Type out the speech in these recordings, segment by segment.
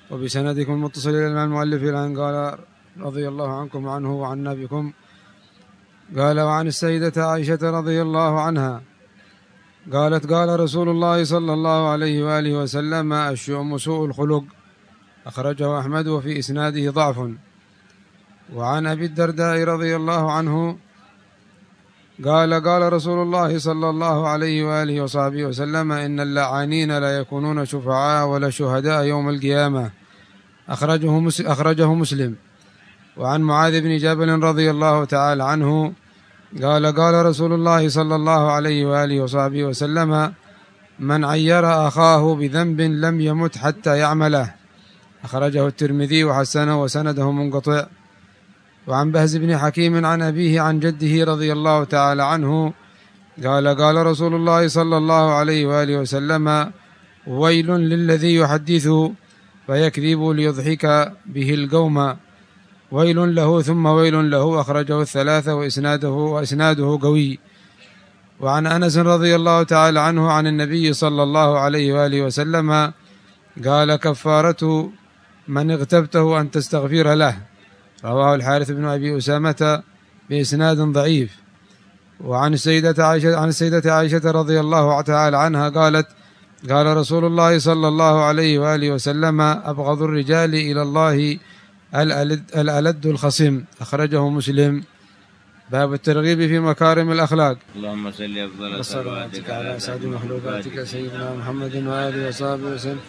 وبسندكم المتصل إلى المؤلف الآن قال رضي الله عنكم وعنه وعنا بكم. قال: وعن السيدة عائشة رضي الله عنها قالت: قال رسول الله صلى الله عليه وآله وسلم: الشؤم سوء الخلق. أخرجه أحمد وفي إسناده ضعف. وعن أبي الدرداء رضي الله عنه قال: قال رسول الله صلى الله عليه وآله وصحبه وسلم: إن اللعانين لا يكونون شفعاء ولا شهداء يوم القيامة. أخرجه مسلم. وعن معاذ بن جبل رضي الله تعالى عنه قال: قال رسول الله صلى الله عليه وآله وصحبه وسلم: من عير أخاه بذنب لم يمت حتى يعمله. أخرجه الترمذي وحسنه وسنده منقطع. وعن بهز بن حكيم عن أبيه عن جده رضي الله تعالى عنه قال: قال رسول الله صلى الله عليه وآله وسلم: ويل للذي يحدث فيكذب ليضحك به القوم، ويل له ثم ويل له. أخرجه الثلاثة وإسناده قوي. وعن أنس رضي الله تعالى عنه عن النبي صلى الله عليه وآله وسلم قال: كفارة من اغتبته أن تستغفر له. رواه الحارث بن أبي أسامة بإسناد ضعيف. وعن السيدة عائشة رضي الله تعالى عنها قالت: قال رسول الله صلى الله عليه وآله وسلم: أبغض الرجال إلى الله الألد الخصم. أخرجه مسلم. باب الترغيب في مكارم الأخلاق. اللهم صل أفضل صلواتك على أسعد مخلوقاتك سيدنا محمد وآله وصحبه وسلم.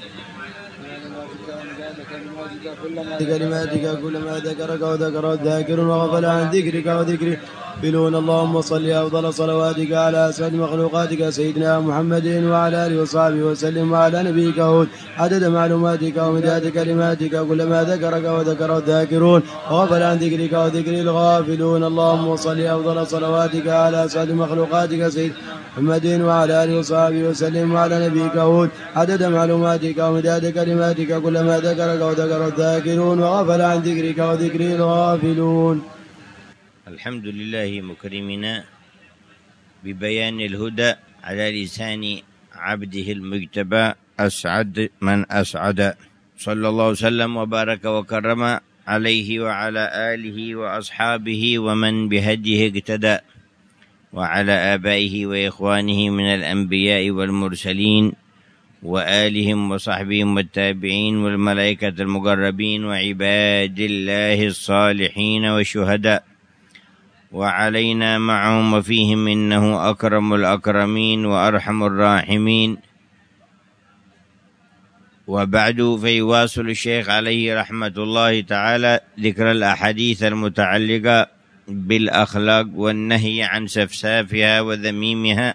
كلماتك كلما ذكرك وذكر الذاكر وغفل عن ذكرك وذكري بلون. اللهم صل أفضل صلواتك على أسعد مخلوقاتك سيدنا محمد وعلى آله وصحبه وسلم. وعلى نبيك هود عدد معلوماتك ومداد كلماتك كلما ذكرك وذكر الذاكرون وغفل عن ذكرك وذكر الغافلون. اللهم صل أفضل صلواتك على أسعد مخلوقاتك سيدنا محمد وعلى آله وصحبه وسلم. وعلى نبيك هود عدد معلوماتك ومداد كلماتك كلما ذكرك وذكر الذاكرون وغفل عن ذكرك وذكر الغافلون. الحمد لله مكرمنا ببيان الهدى على لسان عبده المجتبى أسعد من أسعد، صلى الله وسلم وبارك وكرم عليه وعلى آله وأصحابه ومن بهديه اقتدى، وعلى آبائه وإخوانه من الأنبياء والمرسلين وآلهم وصحبهم والتابعين والملائكة المقربين وعباد الله الصالحين والشهداء، وعلينا معهم وفيهم إنه أكرم الأكرمين وأرحم الراحمين. وبعد، فيواصل الشيخ عليه رحمة الله تعالى ذكر الأحاديث المتعلقة بالأخلاق والنهي عن سفسافها وذميمها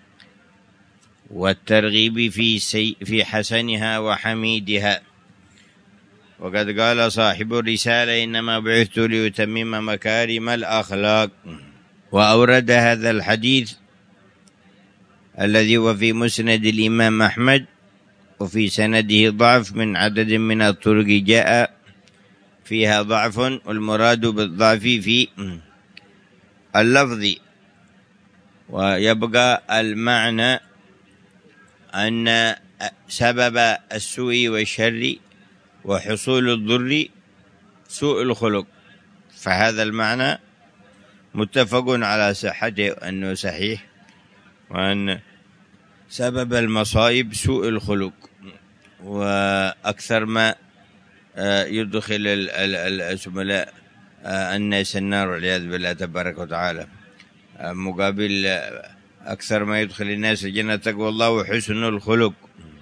والترغيب في حسنها وحميدها. وقد قال صاحب الرسالة: إنما بعثت ليتمم مكارم الأخلاق. وأورد هذا الحديث الذي هو في مسند الإمام أحمد وفي سنده ضعف من عدد من الطرق جاء فيها ضعف، والمراد بالضعف في اللفظ، ويبقى المعنى أن سبب السوء والشر وحصول الضر سوء الخلق، فهذا المعنى متفق على صحته أنه صحيح، وأن سبب المصائب سوء الخلق. وأكثر ما يدخل الزملاء الناس النار والعياذ بالله تبارك وتعالى، مقابل أكثر ما يدخل الناس الجنة تقوى الله وحسن الخلق.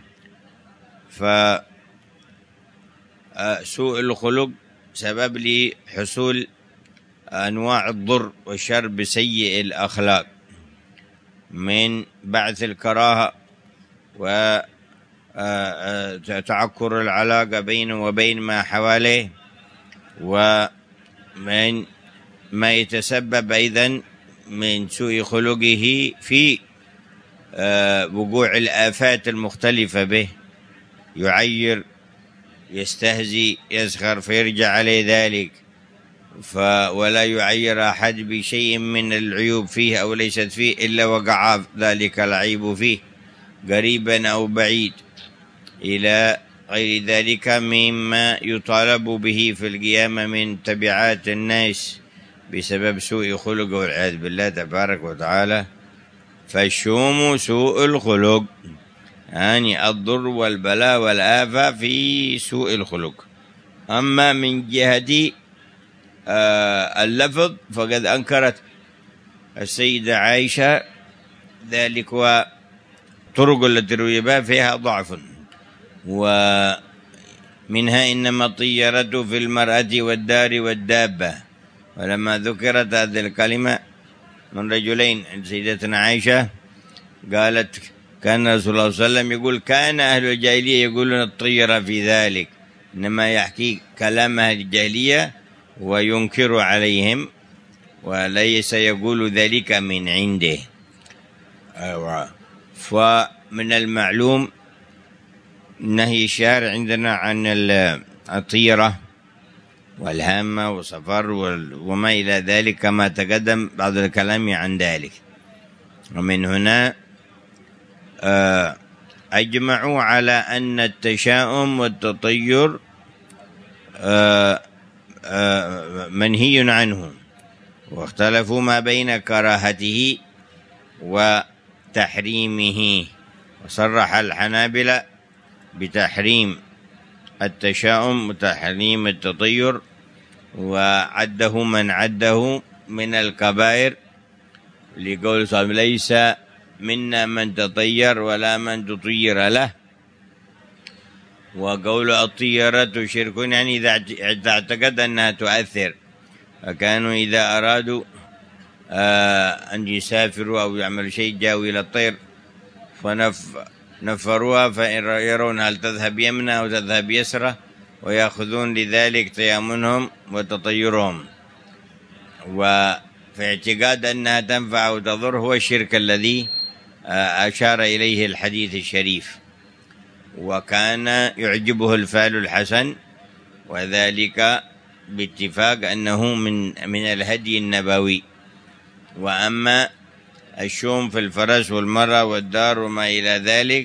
فسوء الخلق سبب لحصول أنواع الضر والشر بسيء الأخلاق، من بعث الكراهة وتعكر العلاقة بينه وبين ما حواليه، ومن ما يتسبب أيضا من سوء خلقه في وقوع الآفات المختلفة به، يعير، يستهزي، يسخر، فيرجع عليه ذلك، ولا يعير أحد بشيء من العيوب فيه أو ليست فيه إلا وقع ذلك العيب فيه قريبا أو بعيد، إلى غير ذلك مما يطالب به في القيامة من تبعات الناس بسبب سوء خلق والعياذ بالله تبارك وتعالى. فالشوم سوء الخلق، يعني الضر والبلاء والآفة في سوء الخلق. أما من جهة اللفظ فقد أنكرت السيدة عائشة ذلك، وطرق التي روي بها فيها ضعف، ومنها إنما الطيرة في المرأة والدار والدابة. ولما ذكرت هذه الكلمة من رجلين عند سيدتنا عائشة قالت كان رسول الله صلى الله عليه وسلم يقول كان أهل الجاهلية يقولون الطيرة في ذلك، إنما يحكي كلام أهل الجاهلية وينكر عليهم وليس يقول ذلك من عنده. فمن المعلوم نهي الشارع عندنا عن الطيرة والهامة والصفر وما إلى ذلك كما تقدم بعض الكلام عن ذلك. ومن هنا أجمعوا على أن التشاؤم والتطير منهي عنه، واختلفوا ما بين كراهته وتحريمه، وصرح الحنابلة بتحريم التشاؤم وتحريم التطير، وعده من عده من الكبائر لقول صلى الله عليه وسلم ليس منا من تطير ولا من تطير له. وقول الطيرة شرك، يعني إذا اعتقد أنها تؤثر، فكانوا إذا أرادوا أن يسافروا أو يعملوا شيء جاءوا إلى الطير فنفروها، فإن يرون هل تذهب يمنى أو تذهب يسرى، ويأخذون لذلك تيامنهم وتطيرهم. وفي اعتقاد أنها تنفع أو تضر هو الشرك الذي أشار إليه الحديث الشريف. وكان يعجبه الفعل الحسن، وذلك باتفاق أنه من الهدي النبوي. وأما الشوم في الفرس والمرأة والدار وما إلى ذلك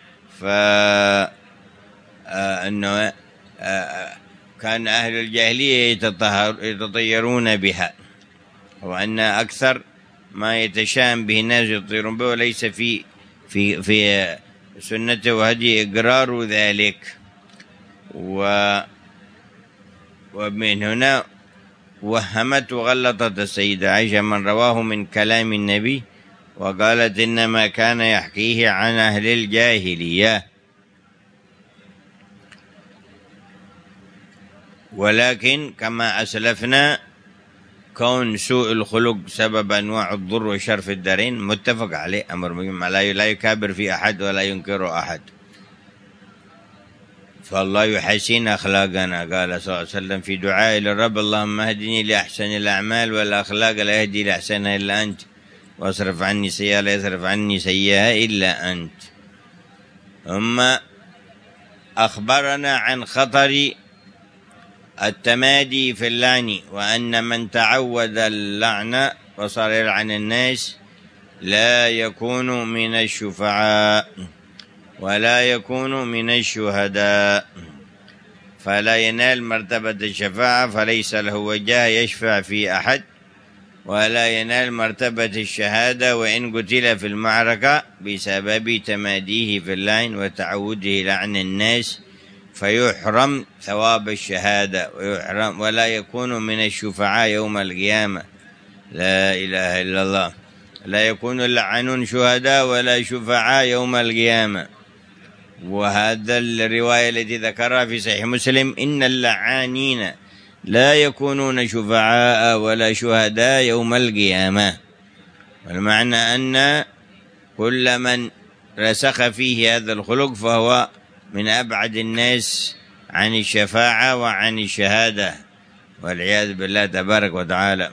فأنه كان أهل الجاهلية يتطيرون بها، وأن أكثر ما يتشام به الناس يطيرون به، وليس في سنة وهدي إقرار ذلك. ومن هنا وهمت وغلطت السيدة عائشة من رواه من كلام النبي، وقالت إنما كان يحكيه عن أهل الجاهلية. ولكن كما أسلفنا كون سوء الخلق سبب أنواع الضر والشر في الدارين متفق عليه، أمر مهم، لا يكابر في أحد ولا ينكر أحد. فالله يحسن أخلاقنا، قال صلى الله عليه وسلم في دعاء للرب اللهم اهدني لأحسن الأعمال والأخلاق لا يهدي لأحسنها إلا أنت، واصرف عني سيئة لا يصرف عني سيئة إلا أنت. ثم أخبرنا عن خطر التمادي في اللعن، وأن من تعود اللعن وصار يلعن الناس لا يكون من الشفعاء ولا يكون من الشهداء، فلا ينال مرتبة الشفاعة، فليس له وجاه يشفع في أحد، ولا ينال مرتبة الشهادة وإن قتل في المعركة بسبب تماديه في اللعن وتعوده لعن الناس، فيحرم ثواب الشهادة ويحرم ولا يكون من الشفعاء يوم القيامة. لا إله إلا الله. لا يكون اللعنون شهداء ولا شفعاء يوم القيامة. وهذا الرواية التي ذكرها في صحيح مسلم إن اللعانين لا يكونون شفعاء ولا شهداء يوم القيامة، والمعنى أن كل من رسخ فيه هذا الخلق فهو من أبعد الناس عن الشفاعة وعن الشهادة والعياذ بالله تبارك وتعالى.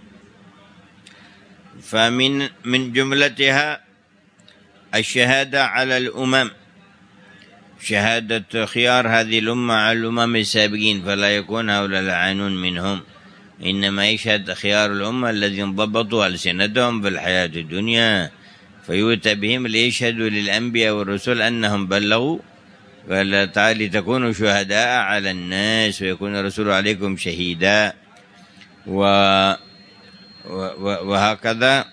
فمن جملتها الشهادة على الأمم، شهادة خيار هذه الأمة على الأمم السابقين، فلا يكون هؤلاء لعانون منهم، إنما يشهد خيار الأمة الذين ضبطوا ألسنتهم في الحياة الدنيا، فيؤتى بهم ليشهدوا للأنبياء والرسل أنهم بلغوا قال تعالى لتكونوا شهداء على الناس ويكون الرسول عليكم شهيدا، وهكذا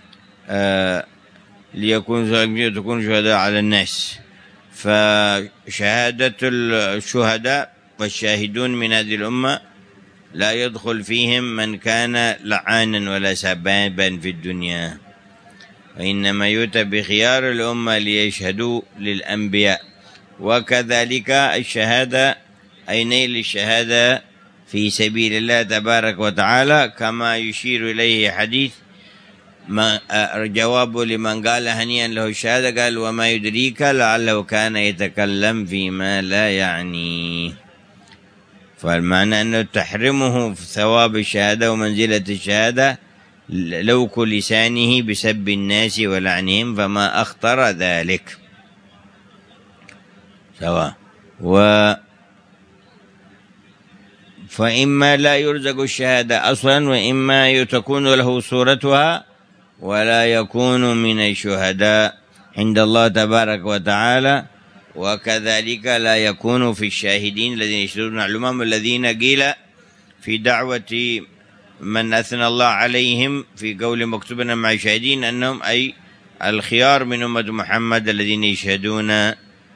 تكونوا شهداء على الناس. فشهادة الشهداء والشاهدون من هذه الأمة لا يدخل فيهم من كان لعانا ولا سبابا في الدنيا، وإنما يؤتى بخيار الأمة ليشهدوا للأنبياء. وكذلك الشهادة أي نيل الشهادة في سبيل الله تبارك وتعالى، كما يشير إليه حديث ما جواب لمن قال هنيئا له الشهادة، قال وما يدريك لعله كان يتكلم فيما لا يعنيه. فالمعنى أنه تحرمه في ثواب الشهادة ومنزلة الشهادة لوك لسانه بسب الناس ولعنهم، فما أخطر ذلك سواء. فإما لا يرزق الشهادة أصلا، وإما تكون له صورتها ولا يكون من الشهداء عند الله تبارك وتعالى. وكذلك لا يكون في الشاهدين الذين يشهدون على الأمم الذين قيل في دعوة من أثنى الله عليهم في قول مكتوبنا مع الشاهدين أنهم أي الخيار من أمة محمد الذين يشهدون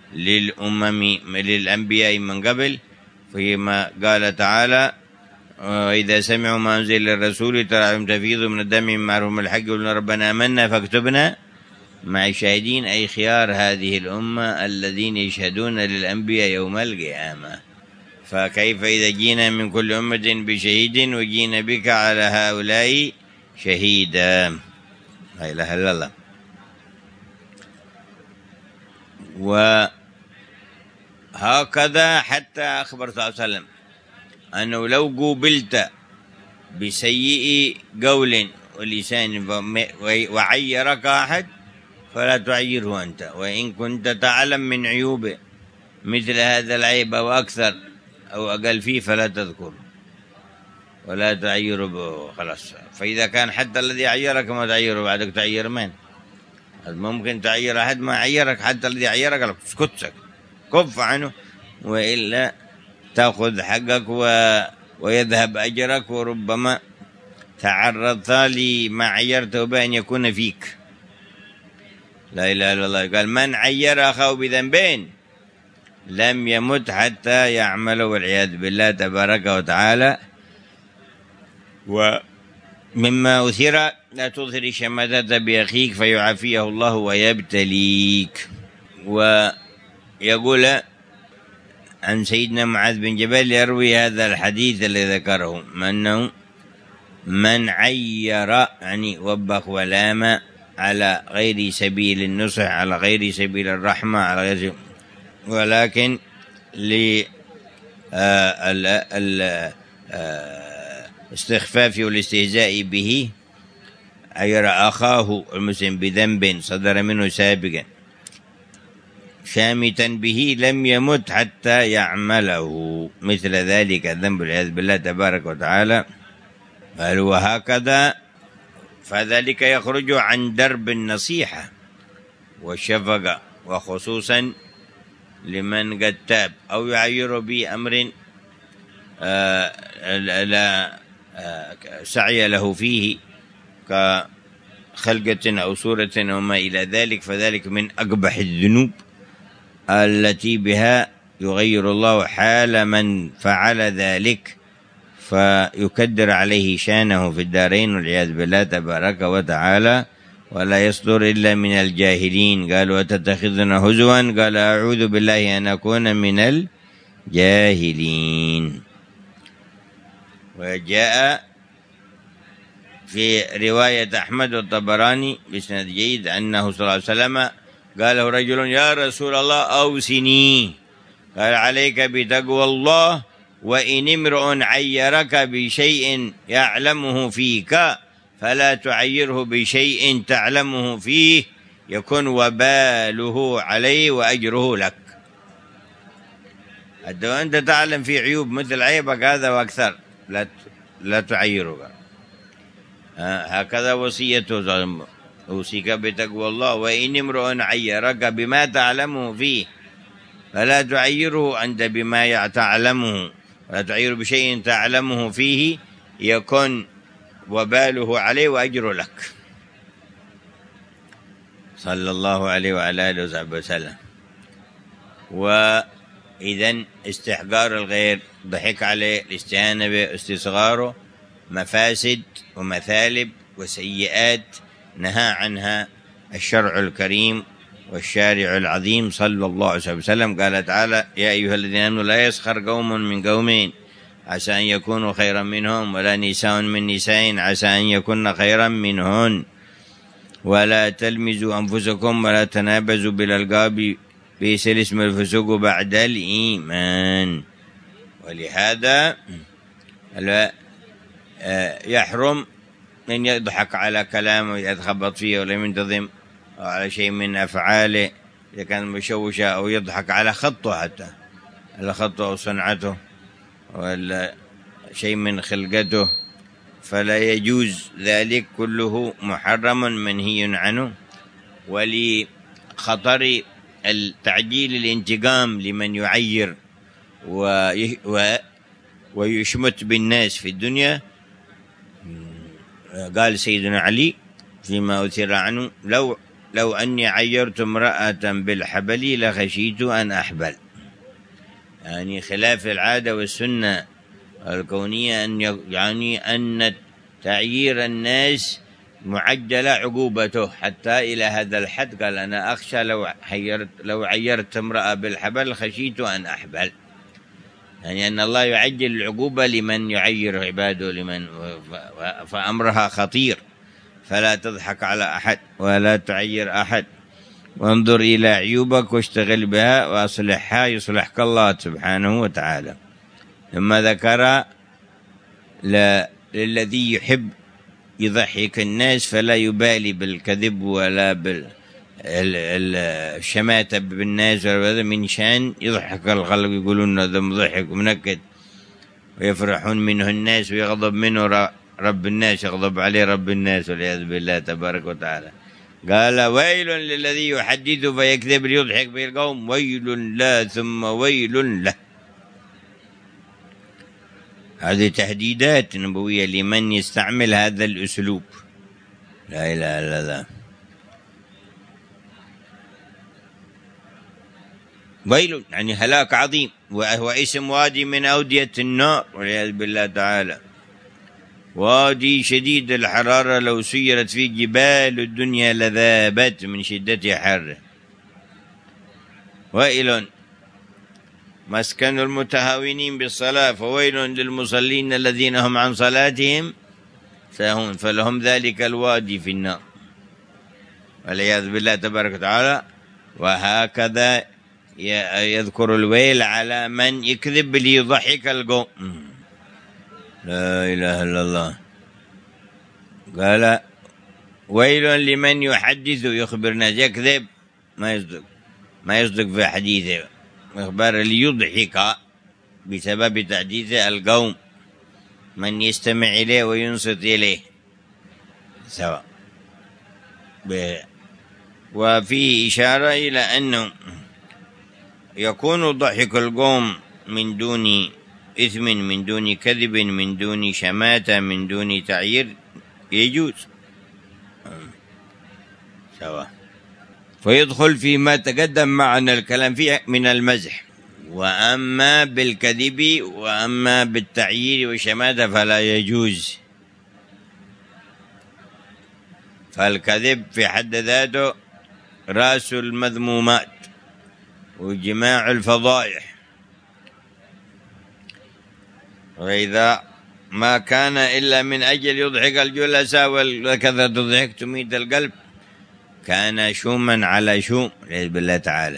للأنبياء من قبل، فيما قال تعالى وإذا سمعوا ما أنزل للرسول تراهم تفيض من الدم من معروف الحق يقولون ربنا آمنا فاكتبنا مع الشاهدين، أي خيار هذه الأمة الذين يشهدون للأنبياء يوم القيامة. فكيف إذا جينا من كل أمة بشهيد وجينا بك على هؤلاء شهيدا؟ لا إله إلا الله. وهكذا حتى أخبر صلى الله عليه وسلم أنه لو قوبلت بسيء قول ولسان وعيرك أحد فلا تعيره أنت، وإن كنت تعلم من عيوبه مثل هذا العيب أو أكثر أو أقل فيه فلا تذكره ولا تعيره خلاص. فإذا كان حتى الذي عيرك ما تعيره بعدك تعير من؟ ممكن تعير أحد ما عيرك، حتى الذي عيرك اسكت كف عنه، وإلا تأخذ حقك ويذهب أجرك، وربما تعرضت لما عيرته بأن يكون فيك. لا إله إلا الله. قال من عير أخاه بذنبين لم يمت حتى يعمل، والعياذ بالله تبارك وتعالى. ومما أثر لا تظهر الشماتة بأخيك فيعافيه الله ويبتليك. ويقول عن سيدنا معاذ بن جبل يروي هذا الحديث الذي ذكره أنه من عير يعني وبخ ولام على غير سبيل النصح، على غير سبيل الرحمة، على غير ولكن الاستخفاف والاستهزاء به، عير أخاه المسلم بذنب صدر منه سابقا شامتا به لم يمت حتى يعمله مثل ذلك الذنب والعياذ بالله تبارك وتعالى. قال وهكذا فذلك يخرج عن درب النصيحة والشفقة، وخصوصا لمن قد تاب أو يعير بأمر لا سعي له فيه كخلقة أو صورة وما إلى ذلك، فذلك من أقبح الذنوب التي بها يغير الله حال من فعل ذلك فيكدر عليه شانه في الدارين والعياذ بالله تبارك وتعالى، ولا يصدر إلا من الجاهلين. قال وتتخذنا هزوا، قال أعوذ بالله أن أكون من الجاهلين. وجاء في رواية أحمد والطبراني بسند جيد أنه صلى الله عليه وسلم قال له رجل يا رسول الله أوصني، قال عليك بتقوى الله، وإن امرؤ عيرك بشيء يعلمه فيك فلا تعيره بشيء تعلمه فيه يكن وباله عليه وأجره لك. أنت تعلم في عيوب مثل عيبك هذا وأكثر لا تعيره. هكذا وصيته أوصيك بتقوى الله، وإن امرؤ عيرك بما تعلمه فيه فلا تعيره أنت بما تعلمه، ولا تعير بشيء تعلمه فيه يكون وباله عليه وأجر لك. صلى الله عليه وعلى آله وصحبه وسلم. وإذن استحقار الغير، ضحك عليه، الاستهانة به، استصغاره، مفاسد ومثالب وسيئات نهى عنها الشرع الكريم والشارع العظيم صلى الله عليه وسلم. قال تعالى: يا أيها الذين آمنوا لا يسخر قوم من قوم عسى أن يكونوا خيرا منهم، ولا نساء من نساء عسى أن يكون خيرا منهن، ولا تلمزوا أنفسكم ولا تنابزوا بالألقاب، بئس الاسم الفسوق بعد الإيمان. ولهذا يحرم أن يضحك على كلامه يتخبط فيه ولا ينتظم، أو على شيء من أفعاله إذا كان مشوشة، أو يضحك على خطه، حتى على خطه أو صنعته ولا شيء من خلقته، فلا يجوز ذلك، كله محرم منهي عنه. ولخطر التعجيل الانتقام لمن يعير ويشمت بالناس في الدنيا، قال سيدنا علي فيما أثر عنه: لو أني عيرت امرأة بالحبل لخشيت أن أحبل. يعني خلاف العادة والسنة الكونية، يعني أن تعيير الناس معجلة عقوبته حتى إلى هذا الحد. قال: أنا أخشى لو عيرت امرأة بالحبل خشيت أن أحبل. يعني أن الله يعجل العقوبة لمن يعير عباده، فأمرها خطير، فلا تضحك على أحد ولا تعير أحد، وانظر إلى عيوبك واشتغل بها وأصلحها يصلحك الله سبحانه وتعالى. ثم ذكر للذي يحب يضحك الناس فلا يبالي بالكذب ولا بالشماتة بالناس، من شان يضحك الخلق، يقولون هذا مضحك ومنكد، ويفرحون منه الناس، ويغضب منه رب الناس، يغضب عليه رب الناس والعياذ بالله تبارك وتعالى. قال: ويل للذي يحدث فيكذب ليضحك به القوم، ويل لا ثم ويل له. هذه تهديدات نبوية لمن يستعمل هذا الأسلوب. لا إله إلا الله. ويل يعني هلاك عظيم، وهو اسم وادي من أودية النار والعياذ بالله تعالى، وادي شديد الحرارة، لو سيرت فيه جبال الدنيا لذابت من شدة حره. ويل مسكن المتهاونين بالصلاة، فويل للمصلين الذين هم عن صلاتهم ساهون، فلهم ذلك الوادي في النار والعياذ بالله تبارك وتعالى. وهكذا يذكر الويل على من يكذب ليضحك القوم. لا إله إلا الله. قال: ويل لمن يحدث يخبر الناس، يكذب ما يصدق في حديثه، إخبار ليضحك بسبب تحديث القوم، من يستمع إليه وينصت إليه سواء. وفيه إشارة إلى أنه يكون ضحك القوم من دون إثم، من دون كذب، من دون شماتة، من دون تعيير، يجوز سواء. فيدخل فيما تقدم معنا الكلام فيه من المزح. وأما بالكذب وأما بالتعيير والشماتة فلا يجوز. فالكذب في حد ذاته رأس المذمومات وجماع الفضائح، وإذا ما كان إلا من أجل يضحك الجلساء وكثرة الضحك تميت القلب كان شوما على شوم والعياذ بالله تعالى.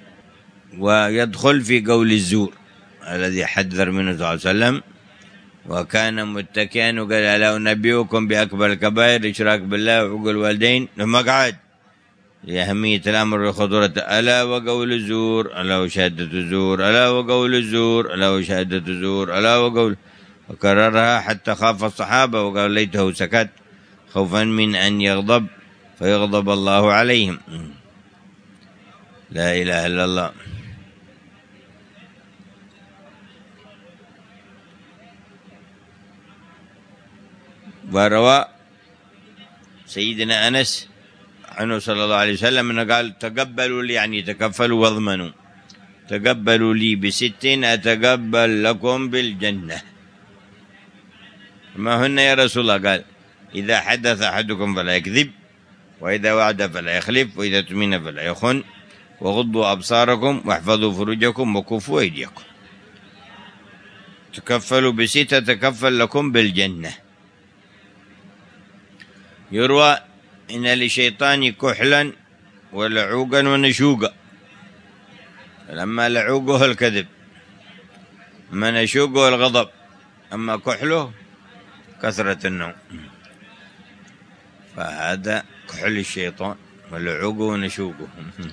ويدخل في قول الزور الذي حذر منه صلى الله عليه وسلم: وكان متكئا وقال: ألا أنبئكم بأكبر الكبائر الإشراك بالله وعقوق الوالدين. ثم قعد لأهمية الأمر وخطورة: ألا وقول الزور، ألا وشهادة الزور، ألا وقول الزور، ألا وشهادة الزور، ألا وقول. وكررها حتى خاف الصحابة وقال: ليته سكت خوفا من أن يغضب فيغضب الله عليهم. لا إله إلا الله. وروى سيدنا أنس عنه صلى الله عليه وسلم أنه قال تقبلوا لي، يعني تكفلوا واضمنوا، تقبلوا لي ب6 أتقبل لكم بالجنة. ما هن يا رسول الله؟ قال إذا حدث أحدكم فلا يكذب، وإذا وعد فلا يخلف، وإذا اؤتمن فلا يخن، وغضوا أبصاركم واحفظوا فروجكم وكفوا أيديكم. تكفلوا ب6 تكفل لكم بالجنة. يروى إن للشيطان كحلا ولعوقا ونشوقا، لما لعوقه الكذب، أما نشوقه الغضب، أما كحله كثرة النوم. فهذا كحل الشيطان ولعوقه ونشوقه.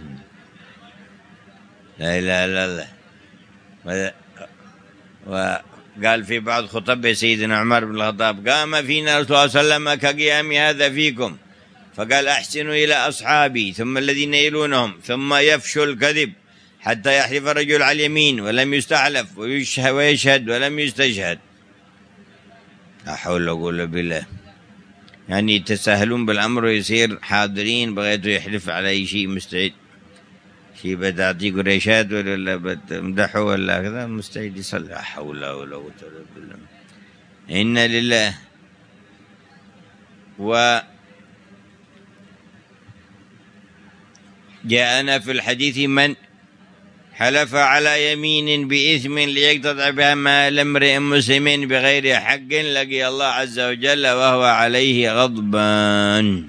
لا إله إلا الله. وقال في بعض خطبه سيدنا عمر بن الخطاب قام فينا رسول الله صلى الله عليه وسلم كقيام هذا فيكم، فقال أحسنوا إلى أصحابي ثم الذين يلونهم، ثم يفشوا الكذب حتى يحلف الرجل على اليمين ولم يستحلف، ويشهد ولم يستشهد. لا حول ولا قوة بالله. يعني يتساهلون بالأمر ويصير حاضرين بغيته يحلف على أي شيء مستعد، شيء بتعطيه قريشات ولا بتمدحه ولا كذا مستعد يصلي. لا حول ولا قوة إلا بالله. إن لله. وجاءنا في الحديث من حلف على يمين بإثم ليقتطع بها مال امرئ مسلم بغير حق لقي الله عز وجل وهو عليه غضبان.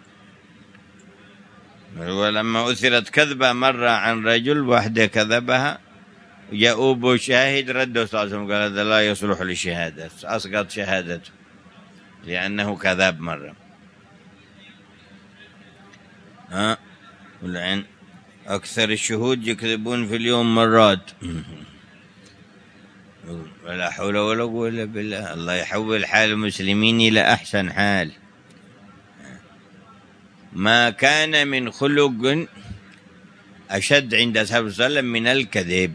ولما أثرت كذبة مرة عن رجل واحدة كذبها جاءوا شاهد رده صلى الله عليه وسلم قال هذا لا يصلح للشهادة، أسقط شهادته لأنه كذاب مرة. ولعن أكثر الشهود يكذبون في اليوم مرات. ولا حول ولا قوة إلا بالله. الله يحول حال المسلمين إلى أحسن حال. ما كان من خلق أشد عند أصحاب الرسول صلى الله عليه وسلم من الكذب.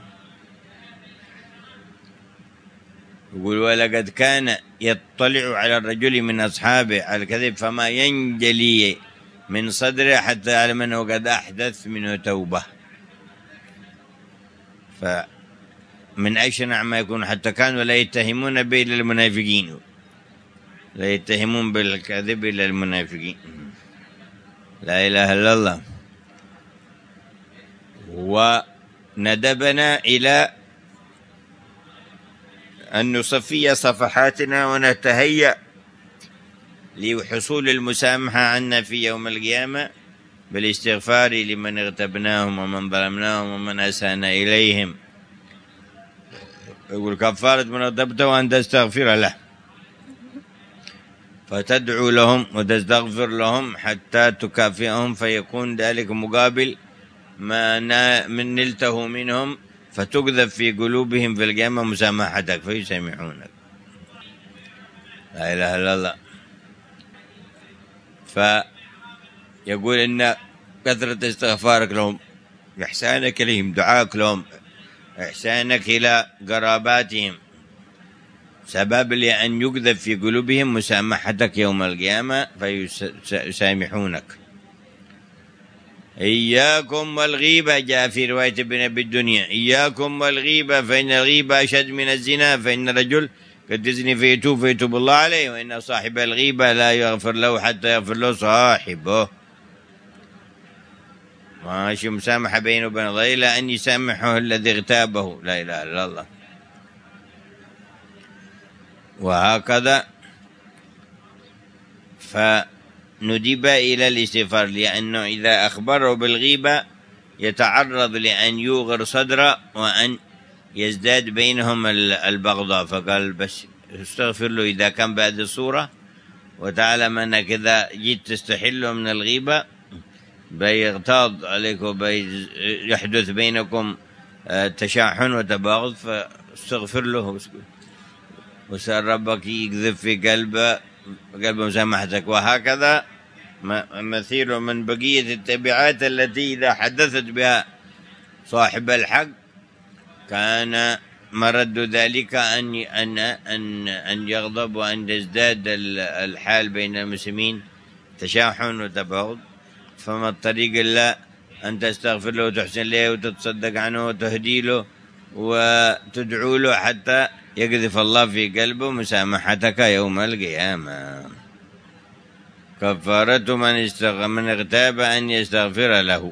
يقول ولقد كان يطلع على الرجل من أصحابه على الكذب فما ينجلي من صدره حتى يعلم أنه قد أحدث منه توبة. فمن أشنع ما يكون، حتى كانوا لا يتهمون به إلا المنافقين، لا يتهمون بالكذب إلا المنافقين. لا إله إلا الله. وندبنا إلى أن نصفي صفحاتنا ونتهيأ لحصول المسامحة عنا في يوم القيامة بالاستغفار لمن اغتبناهم ومن ظلمناهم ومن أسانا إليهم. يقول كفارة من اغتبته وأن تستغفر له، فتدعو لهم وتستغفر لهم حتى تكافئهم، فيكون ذلك مقابل ما نلته منهم، فتقذف في قلوبهم في القيامة مسامحتك فيسامحونك. لا إله إلا الله. فيقول إن كثرة استغفارك لهم، إحسانك إليهم، دعاك لهم، إحسانك إلى قراباتهم سبب لأن يقذف في قلوبهم مسامحتك يوم القيامة فيسامحونك. إياكم والغيبة، جاء في رواية ابن أبي الدنيا إياكم والغيبة فإن الغيبة أشد من الزنا، فإن الرجل قد يزني فيتوب الله عليه، وإن صاحب الغيبة لا يغفر له حتى يغفر له صاحبه. ماشي مسامحة بينه وبين الله إلا أن يسامحه الذي اغتابه. لا إله إلا الله. وهكذا فندب إلى الاستغفار، لأنه إذا أخبره بالغيبة يتعرض لأن يوغر صدره وأن يزداد بينهم البغضاء. فقال بس استغفر له إذا كان بهذه الصورة، وتعلم أنك إذا جيت تستحله من الغيبة بيغتاظ عليك وبيحدث بينكم تشاحن وتباغض، فاستغفر له وسأل ربك يقذف في قلب مسامحتك. وهكذا مثير من بقية التبعات التي إذا حدثت بها صاحب الحق كان مرد ذلك أن يغضب وأن يزداد الحال بين المسلمين تشاحن وتباغض. فما الطريق إلا أن تستغفر له وتحسن له وتتصدق عنه وتهدي له وتدعو له حتى يقذف الله في قلبه مسامحتك يوم القيامة. كفارة من اغتاب أن يستغفر له،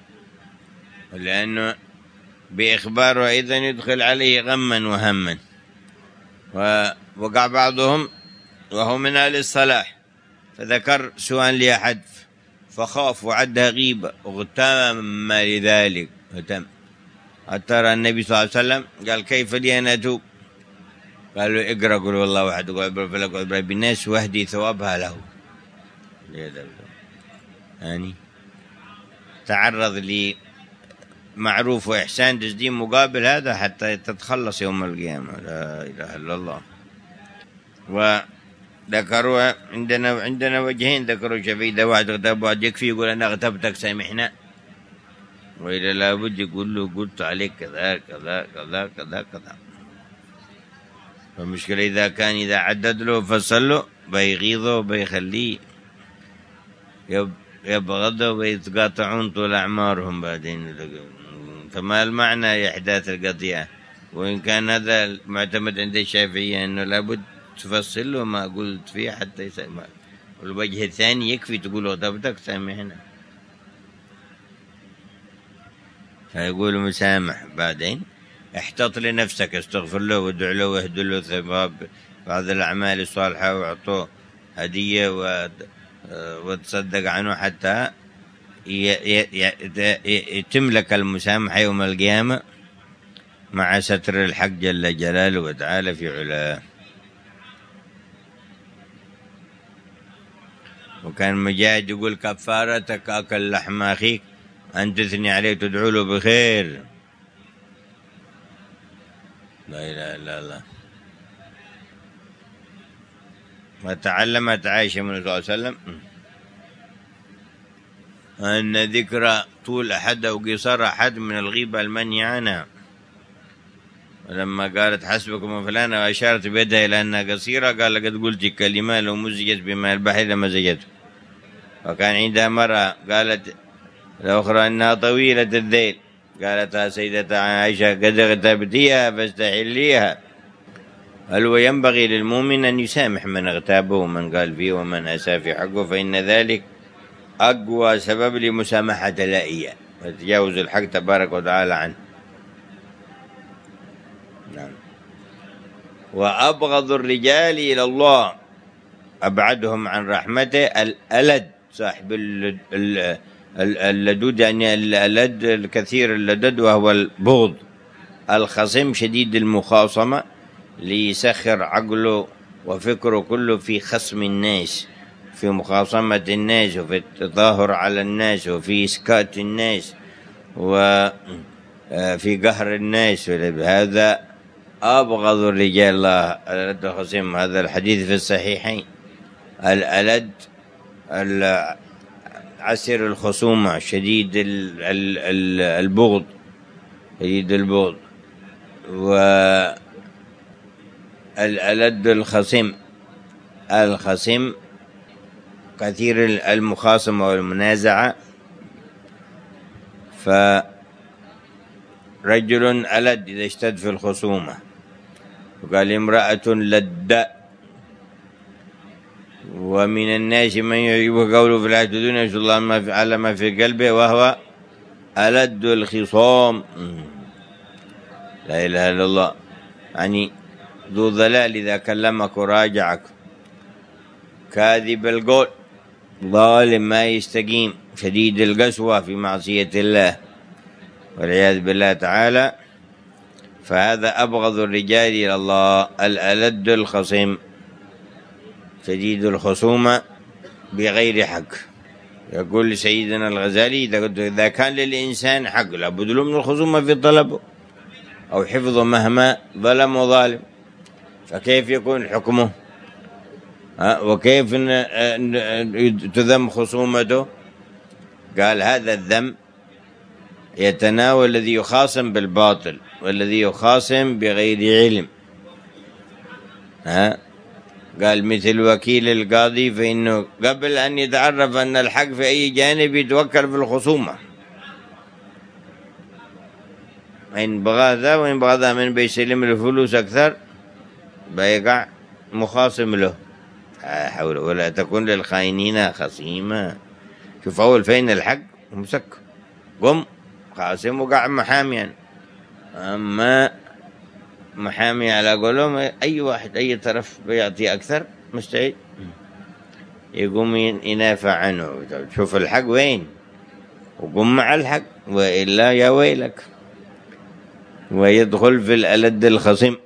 لأنه بإخباره أيضا يدخل عليه غما وهما. ووقع بعضهم وهو من أهل الصلاح فذكر سوءا لأحد فخاف وعدها غيبة واغتم لذلك وتم. أترى النبي صلى الله عليه وسلم قال كيف لي أن أتوب؟ قالوا اقرأ قل والله واحد وقل فلك وقل بالناس واهدي ثوابها له. يعني تعرض لمعروف وإحسان تسديد مقابل هذا حتى تتخلص يوم القيامة. لا إله إلا الله. وذكروا عندنا وجهين ذكروا شفي إذا واحد اغتاب واحد يكفي يقول أنا اغتبتك سامحنا، وإذا لابد يقول له قلت عليك كذا كذا كذا كذا كذا. فالمشكلة إذا عدد له فصل له بيغيظه وبيخليه يبغضه ويتقاطعون طول أعمارهم بعدين. فما المعنى إحداث القضية؟ وإن كان هذا معتمد عند الشافعية أنه لابد تفصل له ما قلت فيه حتى يسمع، والوجه الثاني يكفي تقول اغتبتك سامحنا، فيقول مسامح. بعدين احتط لنفسك، استغفر له وادع له واهد له ثواب بعض الأعمال الصالحة واعطوه هدية وتصدق عنه حتى يتم لك المسامحة يوم القيامة مع ستر الحق جل جلاله وتعالى في علاه. وكان مجاهد يقول كفارتك أكل لحم أخيك أن تثني عليه تدعو له بخير. لا إله إلا الله. وتعلمت عائشة من صلى الله عليه وسلم أن ذكر طول أحد أو قصر أحد من الغيبة المنهي عنها، ولما قالت حسبكم فلانة وأشارت بيدها إلى أنها قصيرة قال لقد قلت كلمة لو مزجت بماء البحر لمزجته. وكان عندها مرة قالت الأخرى أنها طويلة الذيل قالتها سيدة عائشة قد اغتبتيها فاستحليها. هل وينبغي للمؤمن أن يسامح من اغتابه ومن قال فيه ومن أساء في حقه، فإن ذلك أقوى سبب لمسامحة الإياه وتجاوز الحق تبارك وتعالى عنه. نعم. وأبغض الرجال إلى الله أبعدهم عن رحمته الألد صاحب اللدود، يعني الألد الكثير اللدد وهو البغض، الخصم شديد المخاصمة ليسخر عقله وفكره كله في خصم الناس، في مخاصمة الناس وفي التظاهر على الناس وفي إسكات الناس وفي قهر الناس. هذا أبغض الرجال الله الألد الخصم. هذا الحديث في الصحيحين. الألد عسر الخصومة شديد البغض، شديد البغض. والألد الخصم كثير المخاصمة والمنازعة. فرجل ألد إذا اشتد في الخصومة. وقال امرأة لد. ومن الناس من يعجبه قوله في الآية دون يشهد الله على ما في قلبه وهو ألد الخصام. لا إله إلا الله. يعني ذو ضلال إذا كلمك وراجعك، كاذب القول، ظالم ما يستقيم، شديد القسوة في معصية الله والعياذ بالله تعالى. فهذا أبغض الرجال إلى الله الألد الخصم شديد الخصومة بغير حق. يقول سيدنا الغزالي إذا كان للإنسان حق لابد له من الخصومة في طلبه أو حفظه مهما ظلم وظالم، فكيف يكون حكمه؟ وكيف تذم خصومته؟ قال هذا الذم يتناول الذي يخاصم بالباطل والذي يخاصم بغير علم. قال مثل وكيل القاضي، فإنه قبل أن يتعرف أن الحق في أي جانب يتوكل في الخصومة، إن بغى ذا وإن بغى ذا، من بيسلم له فلوس أكثر بيقع مخاصم له. حول ولا تكن للخائنين خصيما. شوف أول فين الحق ومسك قم خاصم وقع محامي يعني. أما محامي على قولهم أي واحد أي طرف بيعطي أكثر مستعد يقوم ينافع عنه. شوف الحق وين وقم مع الحق، وإلا يا ويلك. ويدخل في الألد الخصم،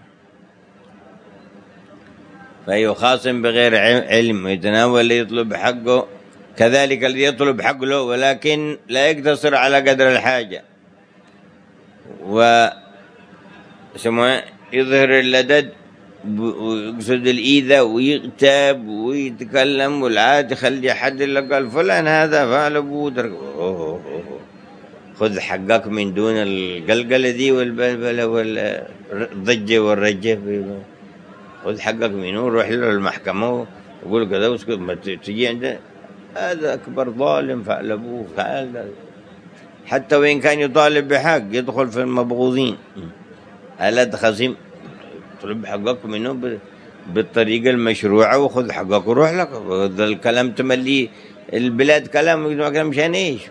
فيخاصم بغير علم ويتناول يطلب حقه، كذلك الذي يطلب حقه له ولكن لا يقتصر على قدر الحاجة، يظهر اللدد ويقصد الإيذاء ويغتاب ويتكلم والعاد يخلي حد اللي قال فلان هذا فعل بودر. خذ حقك من دون القلقلة دي والبلبلة والضجة والرجة. خذ حقك منه، روح له المحكمة وقول كذا واسكت. ما تجي عنده هذا أكبر ظالم فعل أبوه فعل. حتى وإن كان يطالب بحق يدخل في المبغوضين. ألد خصيم، طلب حقك منه بالطريقة المشروعة وخذ حقك وروح لك. هذا الكلام تملي البلاد كلام مشان إيش؟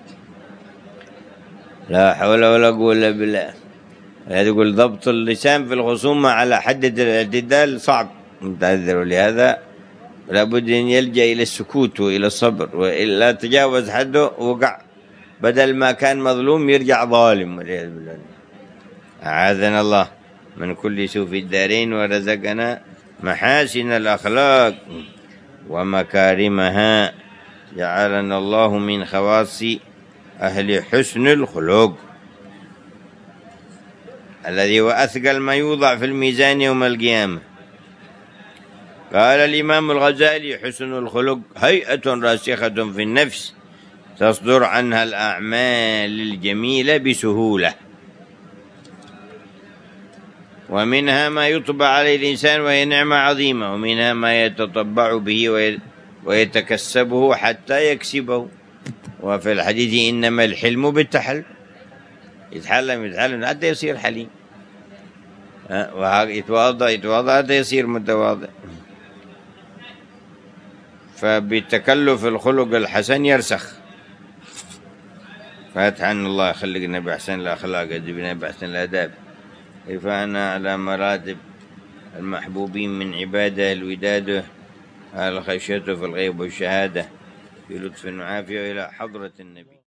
لا حول ولا قوة إلا بالله. يقول ضبط اللسان في الخصومة على حد الاعتدال صعب متعذر، ولهذا لابد أن يلجأ إلى السكوت وإلى الصبر، وإلا تجاوز حده وقع، بدل ما كان مظلوم يرجع ظالم والعياذ بالله. أعاذنا الله من كل سوء في الدارين، ورزقنا محاسن الأخلاق ومكارمها. جعلنا الله من خواص أهل حسن الخلق، الذي هو أثقل ما يوضع في الميزان يوم القيامة. قال الإمام الغزالي: حسن الخلق هيئة راسخة في النفس تصدر عنها الأعمال الجميلة بسهولة، ومنها ما يطبع عليه الإنسان وهي نعمة عظيمة، ومنها ما يتطبع به ويتكسبه حتى يكسبه. وفي الحديث: إنما الحلم بالتحلم. يتحلم حتى يصير حليم، يتواضع حتى يصير متواضع. فبتكلف الخلق الحسن يرسخ. فاتحنا الله خلقنا بأحسن الأخلاق، أدبنا بأحسن الآداب، رفعنا على مراتب المحبوبين من عباده الوداد، على خشيته في الغيب والشهادة، في لطف وعافية، إلى حضرة النبي.